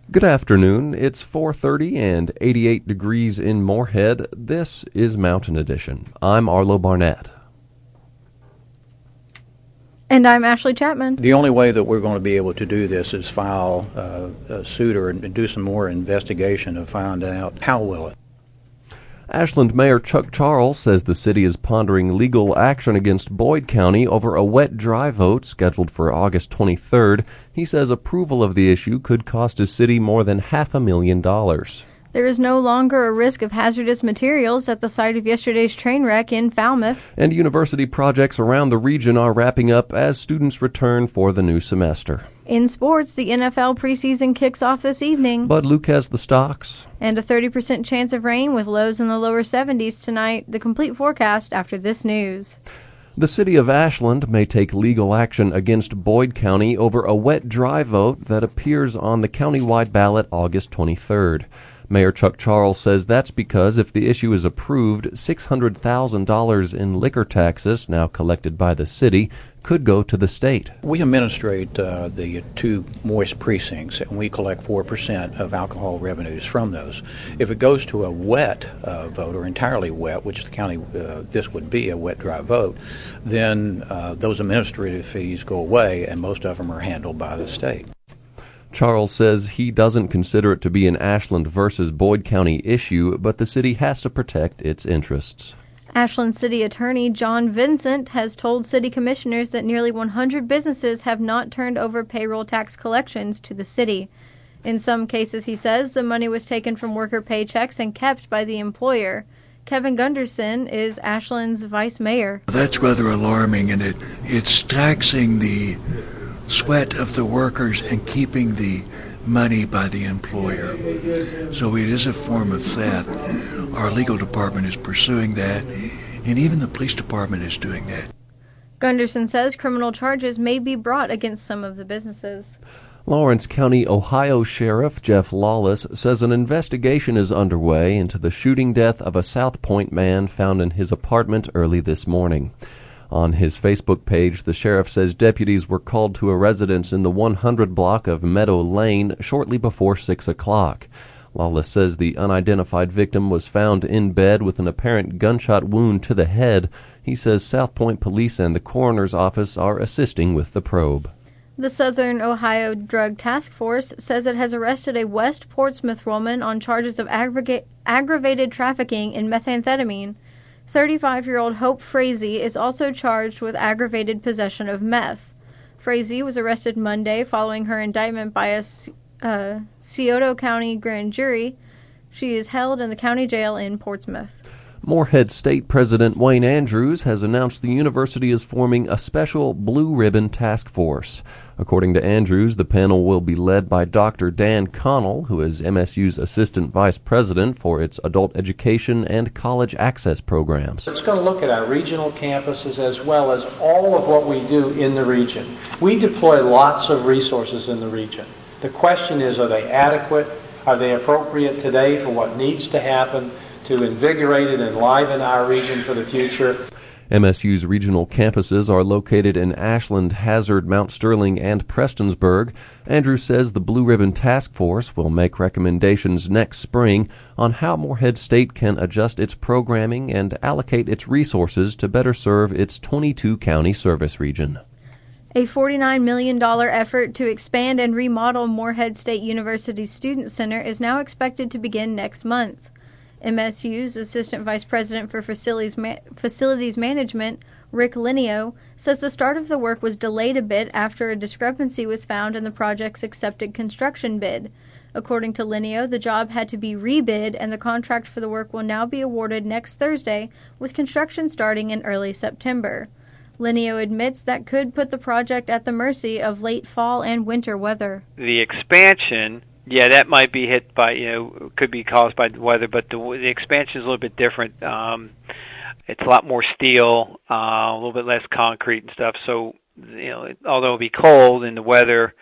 Good afternoon. It's 4:30 and 88 degrees in Moorhead. This is Mountain Edition. I'm Arlo Barnett. And I'm Ashley Chapman. The only way that we're going to be able to do this is file a suit or do some more investigation to find out how will it. Ashland Mayor Chuck Charles says the city is pondering legal action against Boyd County over a wet-dry vote scheduled for August 23rd. He says approval of the issue could cost his city more than $500,000. There is no longer a risk of hazardous materials at the site of yesterday's train wreck in Falmouth. And university projects around the region are wrapping up as students return for the new semester. In sports, the NFL preseason kicks off this evening. Bud Luke has the stocks. And a 30% chance of rain with lows in the lower 70s tonight. The complete forecast after this news. The city of Ashland may take legal action against Boyd County over a wet-dry vote that appears on the countywide ballot August 23rd. Mayor Chuck Charles says that's because if the issue is approved, $600,000 in liquor taxes, now collected by the city, could go to the state. We administrate the two moist precincts, and we collect 4% of alcohol revenues from those. If it goes to a wet vote, or entirely wet, which the county, this would be a wet-dry vote, then those administrative fees go away, and most of them are handled by the state. Charles says he doesn't consider it to be an Ashland versus Boyd County issue, but the city has to protect its interests. Ashland City Attorney John Vincent has told city commissioners that nearly 100 businesses have not turned over payroll tax collections to the city. In some cases, he says, the money was taken from worker paychecks and kept by the employer. Kevin Gunderson is Ashland's vice mayor. That's rather alarming, and it's taxing the sweat of the workers and keeping the money by the employer. So it is a form of theft. Our legal department is pursuing that, and even the police department is doing that. Gunderson says criminal charges may be brought against some of the businesses. Lawrence County, Ohio Sheriff Jeff Lawless says an investigation is underway into the shooting death of a South Point man found in his apartment early this morning. On his Facebook page, the sheriff says deputies were called to a residence in the 100 block of Meadow Lane shortly before 6 o'clock. Lawless says the unidentified victim was found in bed with an apparent gunshot wound to the head. He says South Point Police and the coroner's office are assisting with the probe. The Southern Ohio Drug Task Force says it has arrested a West Portsmouth woman on charges of aggravated trafficking in methamphetamine. 35-year-old Hope Frazee is also charged with aggravated possession of meth. Frazee was arrested Monday following her indictment by a Scioto County grand jury. She is held in the county jail in Portsmouth. Moorhead State President Wayne Andrews has announced the university is forming a special Blue Ribbon Task Force. According to Andrews, the panel will be led by Dr. Dan Connell, who is MSU's Assistant Vice President for its adult education and college access programs. It's going to look at our regional campuses as well as all of what we do in the region. We deploy lots of resources in the region. The question is, are they adequate? Are they appropriate today for what needs to happen to invigorate and enliven our region for the future? MSU's regional campuses are located in Ashland, Hazard, Mount Sterling, and Prestonsburg. Andrews says the Blue Ribbon Task Force will make recommendations next spring on how Moorhead State can adjust its programming and allocate its resources to better serve its 22-county service region. A $49 million effort to expand and remodel Moorhead State University's Student Center is now expected to begin next month. MSU's Assistant Vice President for Facilities Management, Rick Lineo, says the start of the work was delayed a bit after a discrepancy was found in the project's accepted construction bid. According to Lineo, the job had to be rebid, and the contract for the work will now be awarded next Thursday, with construction starting in early September. Lineo admits that could put the project at the mercy of late fall and winter weather. The expansion, yeah, that might be hit by, could be caused by the weather, but the expansion is a little bit different. It's a lot more steel, a little bit less concrete and stuff. So, although it'll be cold in the weather,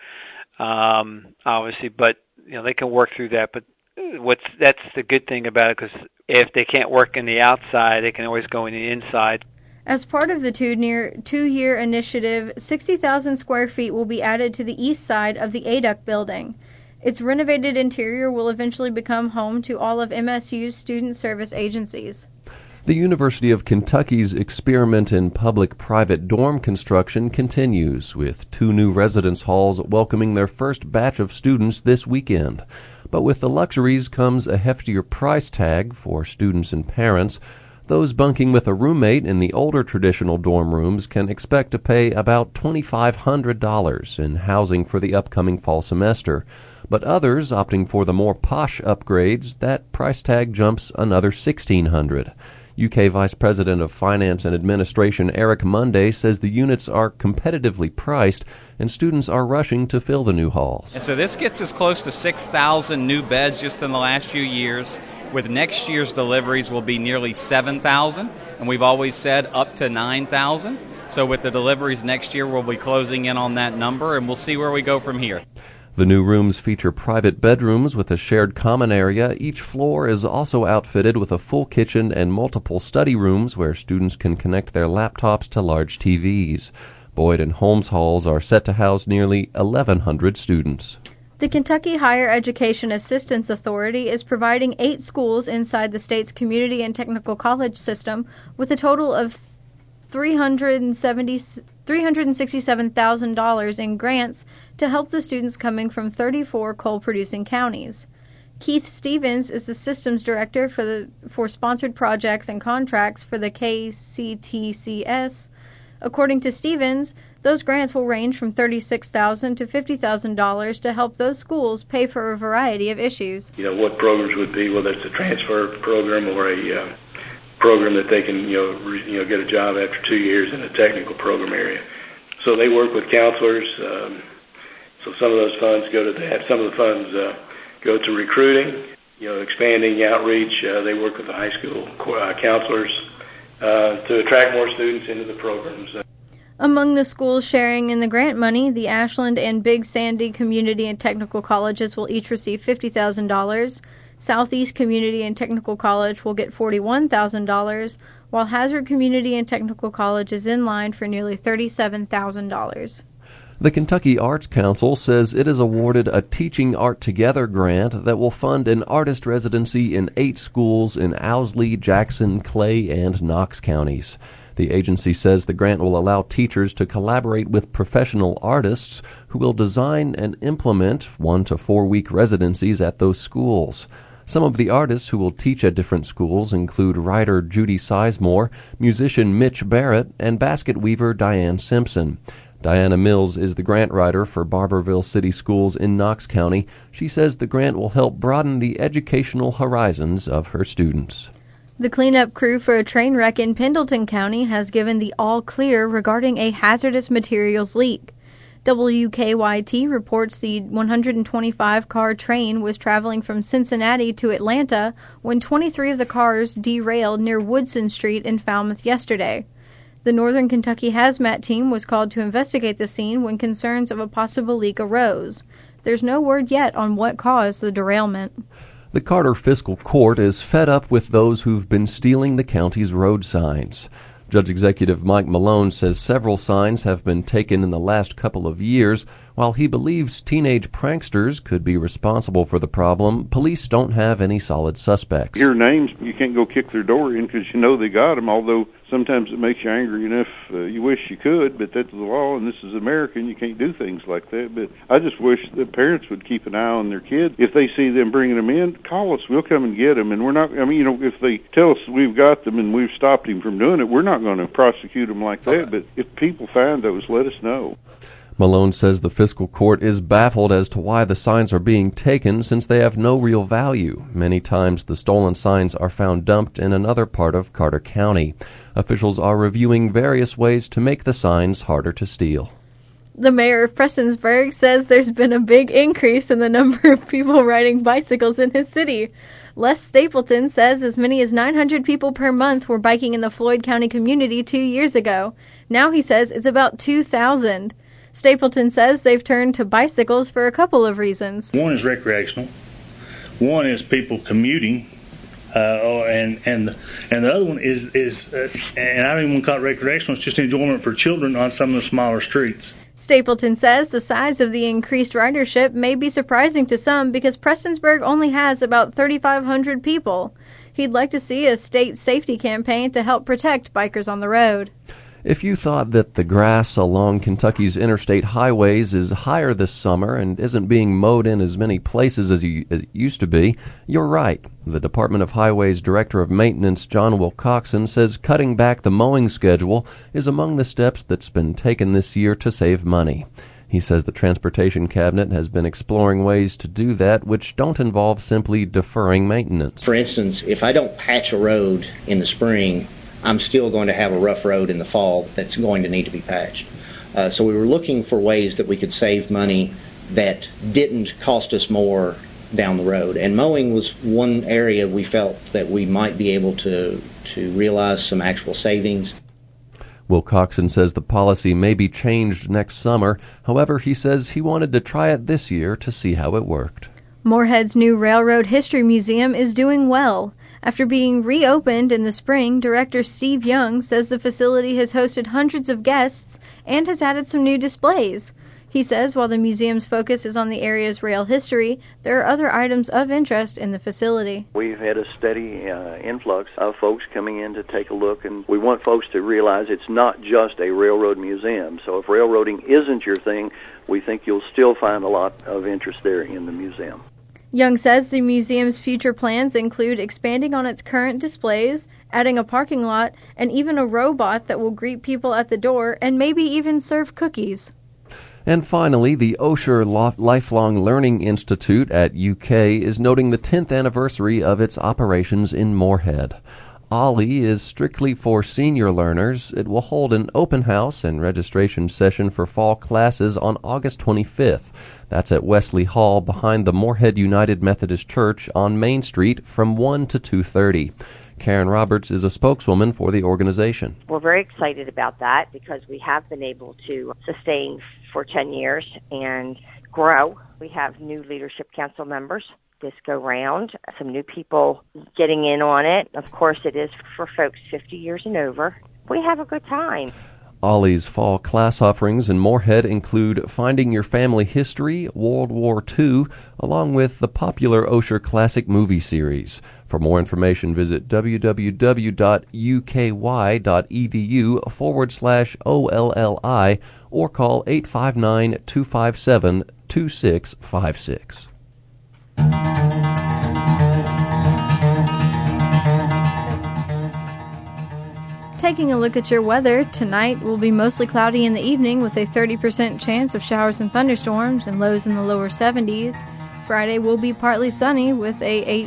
obviously, but they can work through that. But that's the good thing about it, because if they can't work in the outside, they can always go in the inside. As part of the two-year initiative, 60,000 square feet will be added to the east side of the ADUC building. Its renovated interior will eventually become home to all of MSU's student service agencies. The University of Kentucky's experiment in public-private dorm construction continues, with 2 new residence halls welcoming their first batch of students this weekend. But with the luxuries comes a heftier price tag for students and parents. Those bunking with a roommate in the older traditional dorm rooms can expect to pay about $2,500 in housing for the upcoming fall semester. But others opting for the more posh upgrades, that price tag jumps another $1,600. UK Vice President of Finance and Administration Eric Monday says the units are competitively priced and students are rushing to fill the new halls. And so this gets us close to 6,000 new beds just in the last few years. With next year's deliveries will be nearly 7,000, and we've always said up to 9,000. So with the deliveries next year, we'll be closing in on that number, and we'll see where we go from here. The new rooms feature private bedrooms with a shared common area. Each floor is also outfitted with a full kitchen and multiple study rooms where students can connect their laptops to large TVs. Boyd and Holmes halls are set to house nearly 1,100 students. The Kentucky Higher Education Assistance Authority is providing 8 schools inside the state's community and technical college system with a total of $367,000 in grants to help the students coming from 34 coal-producing counties. Keith Stevens is the systems director for sponsored projects and contracts for the KCTCS. According to Stevens, those grants will range from $36,000 to $50,000 to help those schools pay for a variety of issues. What programs would be, whether it's a transfer program or a program that they can, get a job after 2 years in a technical program area. So they work with counselors. So some of those funds go to that. Some of the funds go to recruiting, expanding outreach. They work with the high school counselors to attract more students into the programs. Among the schools sharing in the grant money, the Ashland and Big Sandy Community and Technical Colleges will each receive $50,000. Southeast Community and Technical College will get $41,000, while Hazard Community and Technical College is in line for nearly $37,000. The Kentucky Arts Council says it has awarded a Teaching Art Together grant that will fund an artist residency in 8 schools in Owsley, Jackson, Clay, and Knox counties. The agency says the grant will allow teachers to collaborate with professional artists who will design and implement 1 to 4 week residencies at those schools. Some of the artists who will teach at different schools include writer Judy Sizemore, musician Mitch Barrett, and basket weaver Diane Simpson. Diana Mills is the grant writer for Barberville City Schools in Knox County. She says the grant will help broaden the educational horizons of her students. The cleanup crew for a train wreck in Pendleton County has given the all clear regarding a hazardous materials leak. WKYT reports the 125-car train was traveling from Cincinnati to Atlanta when 23 of the cars derailed near Woodson Street in Falmouth yesterday. The Northern Kentucky Hazmat team was called to investigate the scene when concerns of a possible leak arose. There's no word yet on what caused the derailment. The Carter Fiscal Court is fed up with those who've been stealing the county's road signs. Judge Executive Mike Malone says several signs have been taken in the last couple of years. While he believes teenage pranksters could be responsible for the problem, police don't have any solid suspects. Hear names, you can't go kick their door in because you know they got them, although sometimes it makes you angry enough you wish you could, but that's the law, and this is America, and you can't do things like that. But I just wish the parents would keep an eye on their kids. If they see them bringing them in, call us. We'll come and get them. And we're not, if they tell us we've got them and we've stopped him from doing it, we're not going to prosecute them like that. But if people find those, let us know. Malone says the fiscal court is baffled as to why the signs are being taken since they have no real value. Many times the stolen signs are found dumped in another part of Carter County. Officials are reviewing various ways to make the signs harder to steal. The mayor of Prestonsburg says there's been a big increase in the number of people riding bicycles in his city. Les Stapleton says as many as 900 people per month were biking in the Floyd County community 2 years ago. Now he says it's about 2,000. Stapleton says they've turned to bicycles for a couple of reasons. One is recreational. One is people commuting. And the other one is and I don't even want to call it recreational, it's just enjoyment for children on some of the smaller streets. Stapleton says the size of the increased ridership may be surprising to some because Prestonsburg only has about 3,500 people. He'd like to see a state safety campaign to help protect bikers on the road. If you thought that the grass along Kentucky's interstate highways is higher this summer and isn't being mowed in as many places as it used to be, you're right. The Department of Highways Director of Maintenance, John Wilcoxon, says cutting back the mowing schedule is among the steps that's been taken this year to save money. He says the Transportation Cabinet has been exploring ways to do that which don't involve simply deferring maintenance. For instance, if I don't patch a road in the spring, I'm still going to have a rough road in the fall that's going to need to be patched. So we were looking for ways that we could save money that didn't cost us more down the road. And mowing was one area we felt that we might be able to realize some actual savings. Wilcoxon says the policy may be changed next summer. However, he says he wanted to try it this year to see how it worked. Moorhead's new Railroad History Museum is doing well. After being reopened in the spring, Director Steve Young says the facility has hosted hundreds of guests and has added some new displays. He says while the museum's focus is on the area's rail history, there are other items of interest in the facility. We've had a steady influx of folks coming in to take a look, and we want folks to realize it's not just a railroad museum. So if railroading isn't your thing, we think you'll still find a lot of interest there in the museum. Young says the museum's future plans include expanding on its current displays, adding a parking lot, and even a robot that will greet people at the door and maybe even serve cookies. And finally, the Osher Lifelong Learning Institute at UK is noting the 10th anniversary of its operations in Moorhead. OLLI is strictly for senior learners. It will hold an open house and registration session for fall classes on August 25th. That's at Wesley Hall behind the Moorhead United Methodist Church on Main Street from 1 to 2:30. Karen Roberts is a spokeswoman for the organization. We're very excited about that because we have been able to sustain for 10 years and grow. We have new leadership council members this go round, some new people getting in on it. Of course, it is for folks 50 years and over. We have a good time. OLLI's fall class offerings in Moorhead include Finding Your Family History, World War II, along with the popular Osher Classic Movie Series. For more information, visit www.uky.edu/OLLI or call 859-257-2656. Taking a look at your weather, tonight will be mostly cloudy in the evening with a 30% chance of showers and thunderstorms and lows in the lower 70s. Friday will be partly sunny with a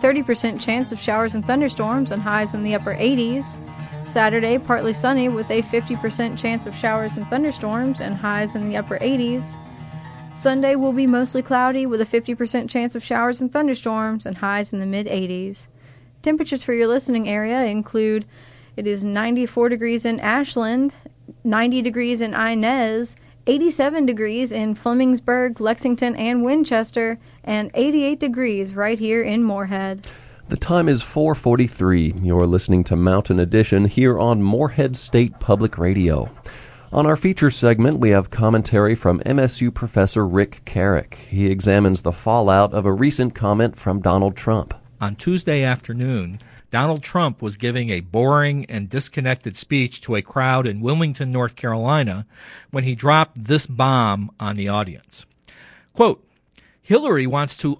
30% chance of showers and thunderstorms and highs in the upper 80s. Saturday, partly sunny with a 50% chance of showers and thunderstorms and highs in the upper 80s. Sunday will be mostly cloudy with a 50% chance of showers and thunderstorms and highs in the mid-80s. Temperatures for your listening area include it is 94 degrees in Ashland, 90 degrees in Inez, 87 degrees in Flemingsburg, Lexington, and Winchester, and 88 degrees right here in Moorhead. The time is 4:43. You're listening to Mountain Edition here on Moorhead State Public Radio. On our feature segment, we have commentary from MSU professor Rick Carrick. He examines the fallout of a recent comment from Donald Trump. On Tuesday afternoon, Donald Trump was giving a boring and disconnected speech to a crowd in Wilmington, North Carolina, when he dropped this bomb on the audience. Quote, Hillary wants to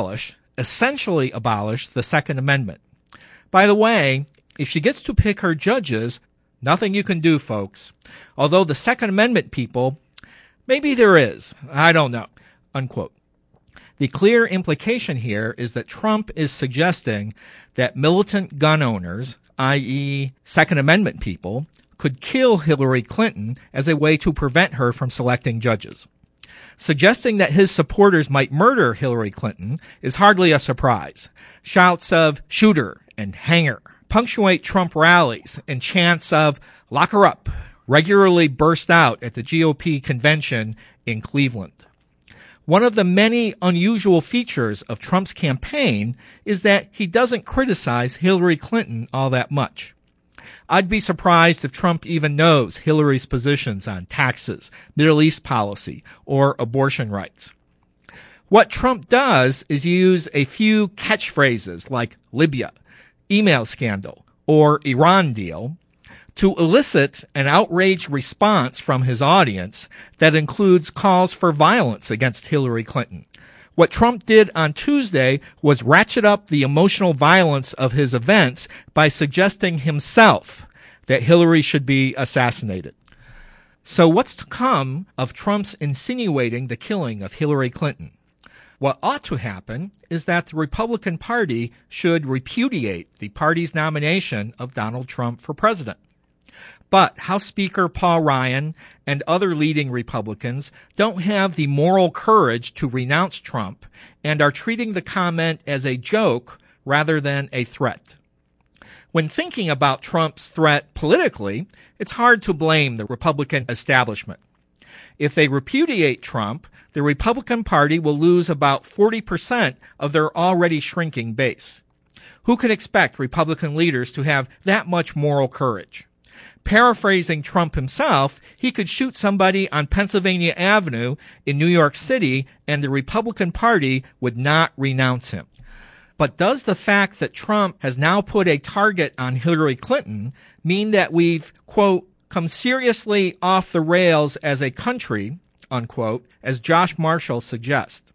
essentially abolish the Second Amendment. By the way, if she gets to pick her judges, nothing you can do, folks. Although the Second Amendment people, maybe there is. I don't know. Unquote. The clear implication here is that Trump is suggesting that militant gun owners, i.e. Second Amendment people, could kill Hillary Clinton as a way to prevent her from selecting judges. Suggesting that his supporters might murder Hillary Clinton is hardly a surprise. Shouts of "shoot her" and "hang her" punctuate Trump rallies, and chants of "lock her up" regularly burst out at the GOP convention in Cleveland. One of the many unusual features of Trump's campaign is that he doesn't criticize Hillary Clinton all that much. I'd be surprised if Trump even knows Hillary's positions on taxes, Middle East policy, or abortion rights. What Trump does is use a few catchphrases like Libya, email scandal, or Iran deal to elicit an outraged response from his audience that includes calls for violence against Hillary Clinton. What Trump did on Tuesday was ratchet up the emotional violence of his events by suggesting himself that Hillary should be assassinated. So what's to come of Trump's insinuating the killing of Hillary Clinton? What ought to happen is that the Republican Party should repudiate the party's nomination of Donald Trump for president. But House Speaker Paul Ryan and other leading Republicans don't have the moral courage to renounce Trump and are treating the comment as a joke rather than a threat. When thinking about Trump's threat politically, it's hard to blame the Republican establishment. If they repudiate Trump, the Republican Party will lose about 40% of their already shrinking base. Who can expect Republican leaders to have that much moral courage? Paraphrasing Trump himself, he could shoot somebody on Pennsylvania Avenue in New York City and the Republican Party would not renounce him. But does the fact that Trump has now put a target on Hillary Clinton mean that we've, quote, come seriously off the rails as a country, unquote, as Josh Marshall suggests?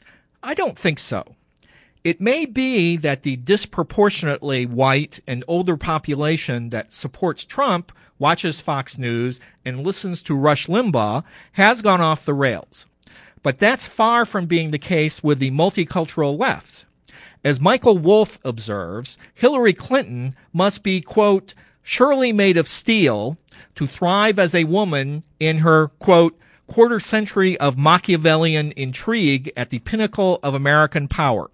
I don't think so. It may be that the disproportionately white and older population that supports Trump, watches Fox News, and listens to Rush Limbaugh has gone off the rails. But that's far from being the case with the multicultural left. As Michael Wolff observes, Hillary Clinton must be, quote, surely made of steel to thrive as a woman in her, quote, quarter century of Machiavellian intrigue at the pinnacle of American power.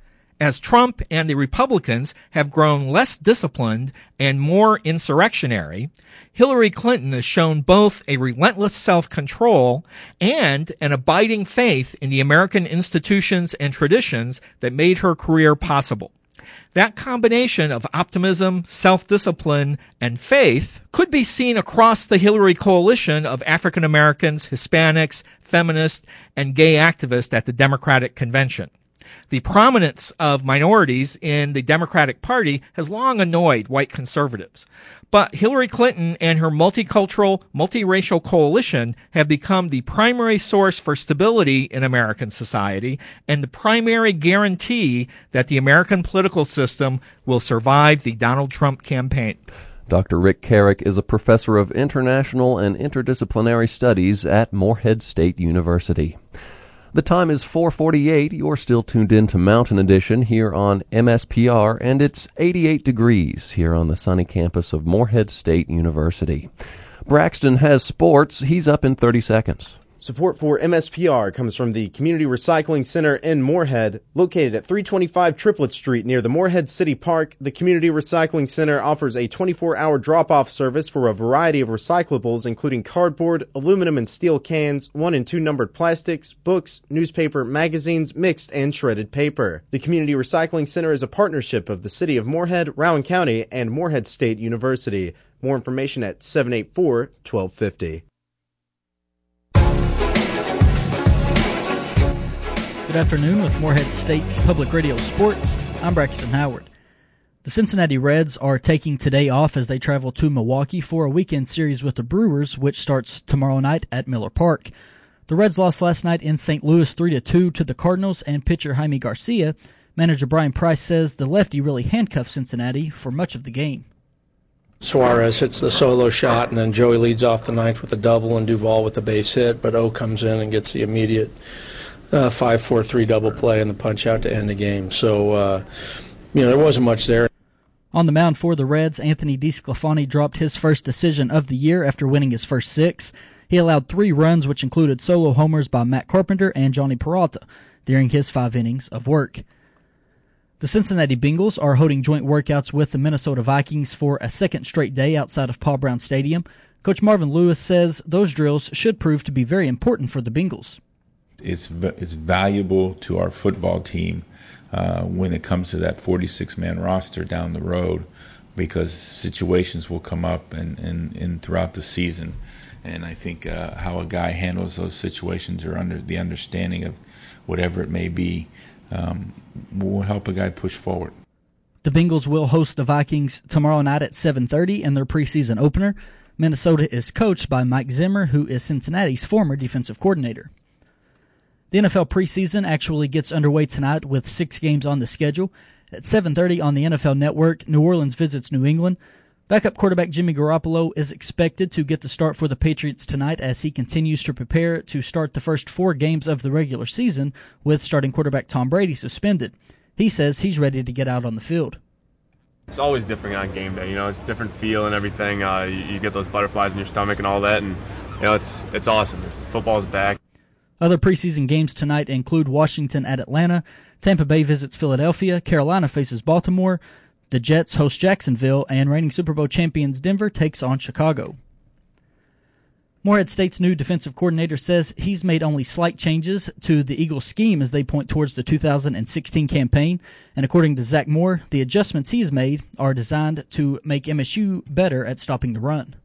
As Trump and the Republicans have grown less disciplined and more insurrectionary, Hillary Clinton has shown both a relentless self-control and an abiding faith in the American institutions and traditions that made her career possible. That combination of optimism, self-discipline, and faith could be seen across the Hillary coalition of African Americans, Hispanics, feminists, and gay activists at the Democratic Convention. The prominence of minorities in the Democratic Party has long annoyed white conservatives. But Hillary Clinton and her multicultural, multiracial coalition have become the primary source for stability in American society and the primary guarantee that the American political system will survive the Donald Trump campaign. Dr. Rick Carrick is a professor of international and interdisciplinary studies at Morehead State University. The time is 4:48. You're still tuned in to Mountain Edition here on MSPR, and it's 88 degrees here on the sunny campus of Morehead State University. Braxton has sports. He's up in 30 seconds. Support for MSPR comes from the Community Recycling Center in Morehead. Located at 325 Triplet Street near the Morehead City Park, the Community Recycling Center offers a 24-hour drop-off service for a variety of recyclables, including cardboard, aluminum and steel cans, 1 and 2 numbered plastics, books, newspaper, magazines, mixed and shredded paper. The Community Recycling Center is a partnership of the City of Morehead, Rowan County, and Morehead State University. More information at 784-1250. Good afternoon with Morehead State Public Radio Sports. I'm Braxton Howard. The Cincinnati Reds are taking today off as they travel to Milwaukee for a weekend series with the Brewers, which starts tomorrow night at Miller Park. The Reds lost last night in St. Louis 3-2 to the Cardinals, and pitcher Jaime Garcia. Manager Brian Price says the lefty really handcuffed Cincinnati for much of the game. Suarez hits the solo shot, and then Joey leads off the ninth with a double and Duvall with the base hit, but O comes in and gets the immediate 5-4-3 double play and the punch out to end the game. So, there wasn't much there. On the mound for the Reds, Anthony DeSclafani dropped his first decision of the year after winning his first 6. He allowed 3 runs, which included solo homers by Matt Carpenter and Johnny Peralta during his 5 innings of work. The Cincinnati Bengals are holding joint workouts with the Minnesota Vikings for a second straight day outside of Paul Brown Stadium. Coach Marvin Lewis says those drills should prove to be very important for the Bengals. It's valuable to our football team when it comes to that 46-man roster down the road. because situations will come up and throughout the season. And I think how a guy handles those situations or under the understanding of whatever it may be will help a guy push forward. The Bengals will host the Vikings tomorrow night at 7:30 in their preseason opener. Minnesota is coached by Mike Zimmer, who is Cincinnati's former defensive coordinator. The NFL preseason actually gets underway tonight with 6 games on the schedule. At 7:30 on the NFL Network, New Orleans visits New England. Backup quarterback Jimmy Garoppolo is expected to get the start for the Patriots tonight as he continues to prepare to start the first 4 games of the regular season with starting quarterback Tom Brady suspended. He says he's ready to get out on the field. It's always different on game day. It's a different feel and everything. You get those butterflies in your stomach and all that, and it's awesome. Football's back. Other preseason games tonight include Washington at Atlanta, Tampa Bay visits Philadelphia, Carolina faces Baltimore, the Jets host Jacksonville, and reigning Super Bowl champions Denver takes on Chicago. Morehead State's new defensive coordinator says he's made only slight changes to the Eagles' scheme as they point towards the 2016 campaign. And according to Zach Moore, the adjustments he has made are designed to make MSU better at stopping the run.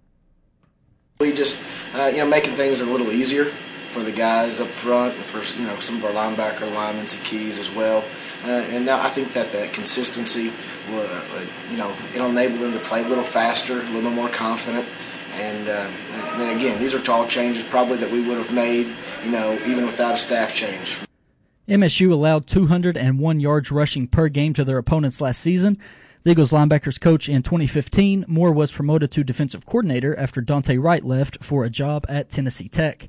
We just, making things a little easier for the guys up front and for some of our linebacker alignments and keys as well. And now I think that consistency will, it'll enable them to play a little faster, a little more confident. And again, these are all changes probably that we would have made, even without a staff change. MSU allowed 201 yards rushing per game to their opponents last season. The Eagles linebackers coach in 2015, Moore was promoted to defensive coordinator after Dante Wright left for a job at Tennessee Tech.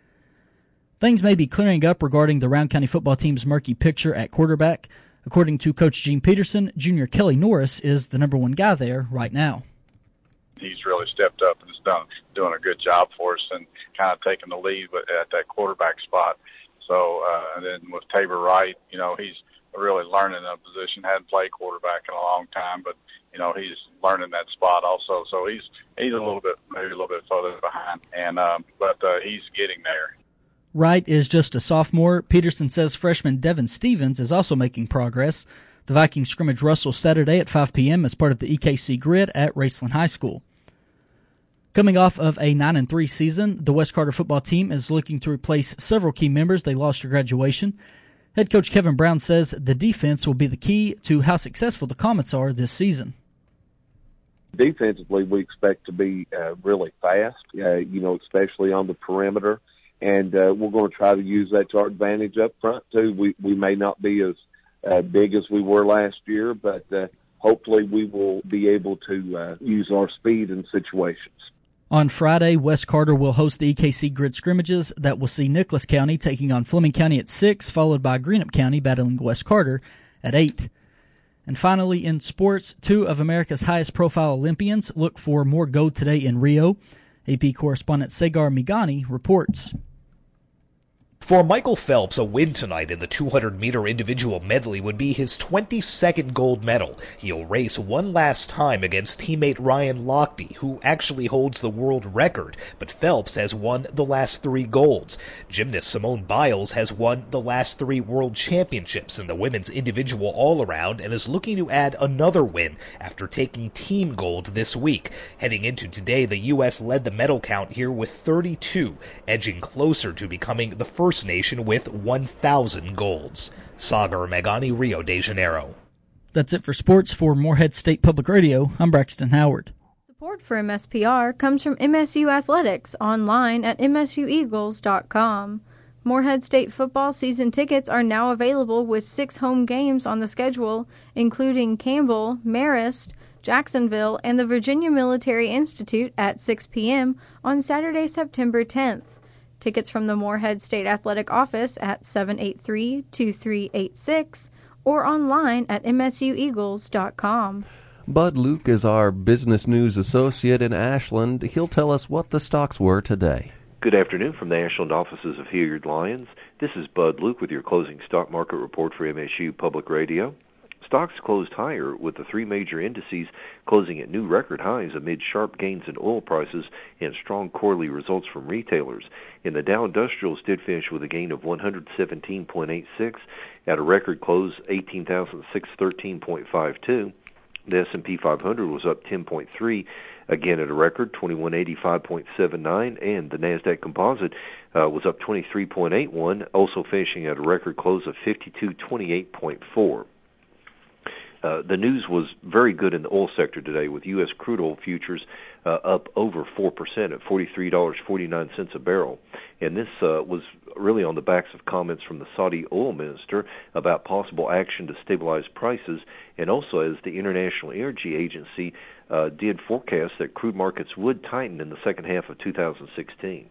Things may be clearing up regarding the Round County football team's murky picture at quarterback. According to Coach Gene Peterson, Junior Kelly Norris is the number 1 guy there right now. He's really stepped up and is doing a good job for us and kind of taking the lead at that quarterback spot. So, and then with Tabor Wright, he's really learning a position. Hadn't played quarterback in a long time, but he's learning that spot also. So he's maybe a little bit further behind, but he's getting there. Wright is just a sophomore. Peterson says freshman Devin Stevens is also making progress. The Vikings scrimmage Russell Saturday at 5 p.m. as part of the EKC Grid at Raceland High School. Coming off of a 9-3 season, the West Carter football team is looking to replace several key members they lost to graduation. Head coach Kevin Brown says the defense will be the key to how successful the Comets are this season. Defensively, we expect to be really fast, especially on the perimeter. And we're going to try to use that to our advantage up front, too. We may not be as big as we were last year, but hopefully we will be able to use our speed in situations. On Friday, West Carter will host the EKC Grid scrimmages that will see Nicholas County taking on Fleming County at 6, followed by Greenup County battling West Carter at 8. And finally, in sports, 2 of America's highest-profile Olympians look for more gold today in Rio. AP correspondent Sagar Migani reports. For Michael Phelps, a win tonight in the 200-meter individual medley would be his 22nd gold medal. He'll race one last time against teammate Ryan Lochte, who actually holds the world record, but Phelps has won the last 3 golds. Gymnast Simone Biles has won the last 3 world championships in the women's individual all-around and is looking to add another win after taking team gold this week. Heading into today, the U.S. led the medal count here with 32, edging closer to becoming the first nation with 1,000 golds. Sagar Megani, Rio de Janeiro. That's it for sports. For Morehead State Public Radio, I'm Braxton Howard. Support for MSPR comes from MSU Athletics online at msueagles.com. Morehead State football season tickets are now available with 6 home games on the schedule, including Campbell, Marist, Jacksonville, and the Virginia Military Institute at 6 p.m. on Saturday, September 10th. Tickets from the Morehead State Athletic Office at 783-2386 or online at msueagles.com. Bud Luke is our business news associate in Ashland. He'll tell us what the stocks were today. Good afternoon from the Ashland offices of Hilliard Lyons. This is Bud Luke with your closing stock market report for MSU Public Radio. Stocks closed higher, with the 3 major indices closing at new record highs amid sharp gains in oil prices and strong quarterly results from retailers. In the Dow Industrials did finish with a gain of 117.86 at a record close 18,613.52. The S&P 500 was up 10.3, again at a record 2185.79, and the Nasdaq Composite was up 23.81, also finishing at a record close of 5228.4. The news was very good in the oil sector today, with U.S. crude oil futures up over 4% at $43.49 a barrel. And this was really on the backs of comments from the Saudi oil minister about possible action to stabilize prices, and also as the International Energy Agency did forecast that crude markets would tighten in the second half of 2016.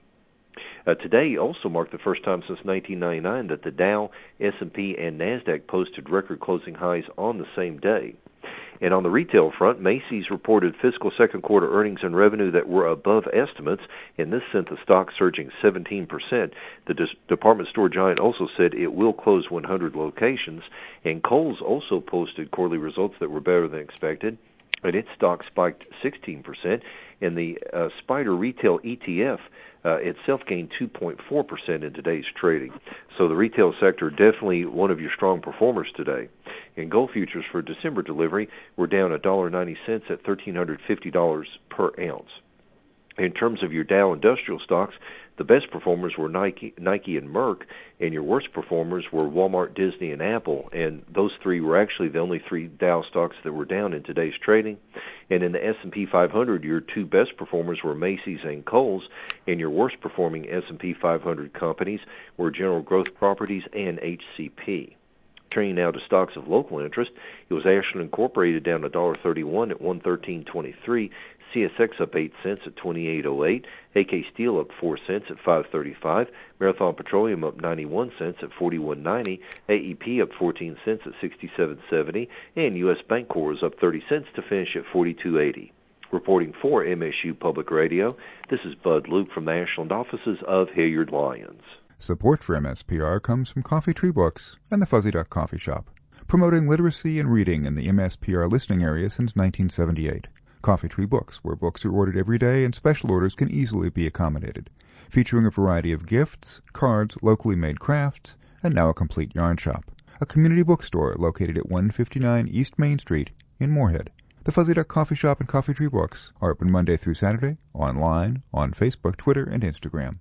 Today also marked the first time since 1999 that the Dow, S&P, and NASDAQ posted record closing highs on the same day. And on the retail front, Macy's reported fiscal second quarter earnings and revenue that were above estimates, and this sent the stock surging 17%. The department store giant also said it will close 100 locations, and Kohl's also posted quarterly results that were better than expected, and its stock spiked 16%, and the Spider Retail ETF itself gained 2.4% in today's trading. So the retail sector definitely one of your strong performers today. And gold futures for December delivery were down $1.90 at $1,350 per ounce. In terms of your Dow industrial stocks, the best performers were Nike and Merck, and your worst performers were Walmart, Disney, and Apple. And those three were actually the only three Dow stocks that were down in today's trading. And in the S&P 500, your two best performers were Macy's and Kohl's, and your worst performing S&P 500 companies were General Growth Properties and HCP. Turning now to stocks of local interest, it was Ashland Incorporated down $1.31 at $113.23. CSX up 8 cents at 28.08. AK Steel up 4 cents at 5.35. Marathon Petroleum up 91 cents at 41.90. AEP up 14 cents at 67.70. And U.S. Bancorp is up 30 cents to finish at 42.80. Reporting for MSU Public Radio, this is Bud Luke from the Ashland offices of Hilliard Lyons. Support for MSPR comes from Coffee Tree Books and the Fuzzy Duck Coffee Shop, promoting literacy and reading in the MSPR listening area since 1978. Coffee Tree Books, where books are ordered every day and special orders can easily be accommodated, featuring a variety of gifts, cards, locally made crafts, and now a complete yarn shop. A community bookstore located at 159 East Main Street in Moorhead. The Fuzzy Duck Coffee Shop and Coffee Tree Books are open Monday through Saturday, online, on Facebook, Twitter, and Instagram.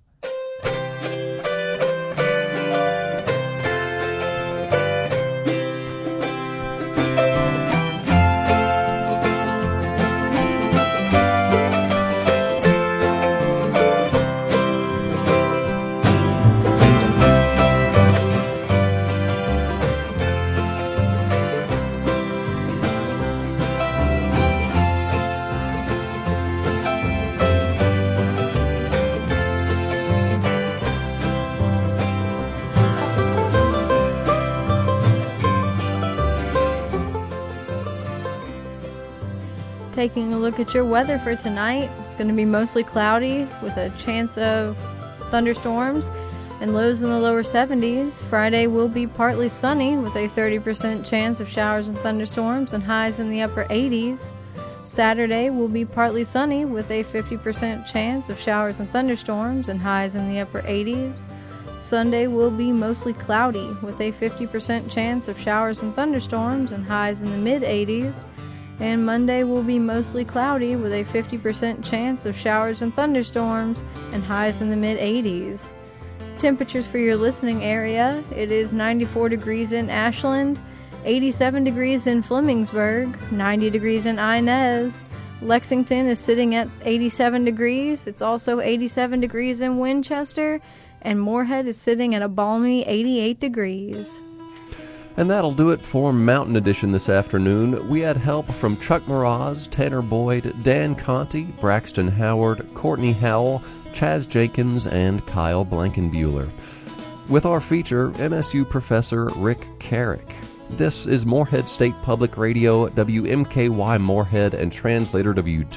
Taking a look at your weather for tonight, it's going to be mostly cloudy with a chance of thunderstorms and lows in the lower 70s. Friday will be partly sunny with a 30% chance of showers and thunderstorms and highs in the upper 80s. Saturday will be partly sunny with a 50% chance of showers and thunderstorms and highs in the upper 80s. Sunday will be mostly cloudy with a 50% chance of showers and thunderstorms and highs in the mid 80s. And Monday will be mostly cloudy with a 50% chance of showers and thunderstorms and highs in the mid-80s. Temperatures for your listening area, it is 94 degrees in Ashland, 87 degrees in Flemingsburg, 90 degrees in Inez. Lexington is sitting at 87 degrees. It's also 87 degrees in Winchester, and Moorhead is sitting at a balmy 88 degrees. And that'll do it for Mountain Edition this afternoon. We had help from Chuck Mraz, Tanner Boyd, Dan Conti, Braxton Howard, Courtney Howell, Chaz Jenkins, and Kyle Blankenbuehler. With our feature, MSU Professor Rick Carrick. This is Moorhead State Public Radio, WMKY Moorhead, and translator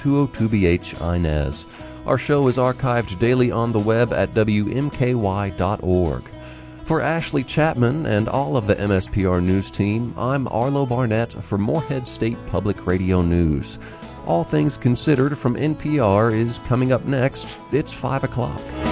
W202BH Inez. Our show is archived daily on the web at WMKY.org. For Ashley Chapman and all of the MSPR News team, I'm Arlo Barnett for Moorhead State Public Radio News. All Things Considered from NPR is coming up next. It's 5 o'clock.